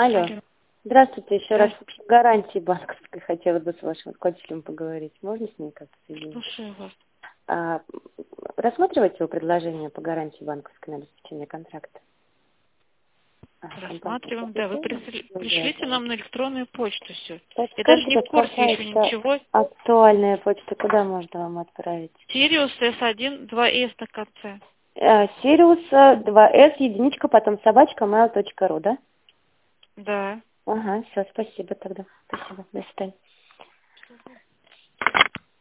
Алло. Алло. Здравствуйте, еще раз Здравствуйте. по гарантии банковской хотела бы с вашим руководителем поговорить. Можно с ней как-то соединить? Слушаю вас. А, рассматриваете его предложение по гарантии банковской на обеспечение контракта? Рассматриваем, да. Вы пришлите нам на электронную почту все. Я даже не Подскажите, в курсе еще какая-то ничего. актуальная почта, куда можно вам отправить? Сириус S1, 2S на конце. Сириус 2С, единичка, потом собачка, mail.ru, да? Да. Ага, все, спасибо тогда. Спасибо, до свидания.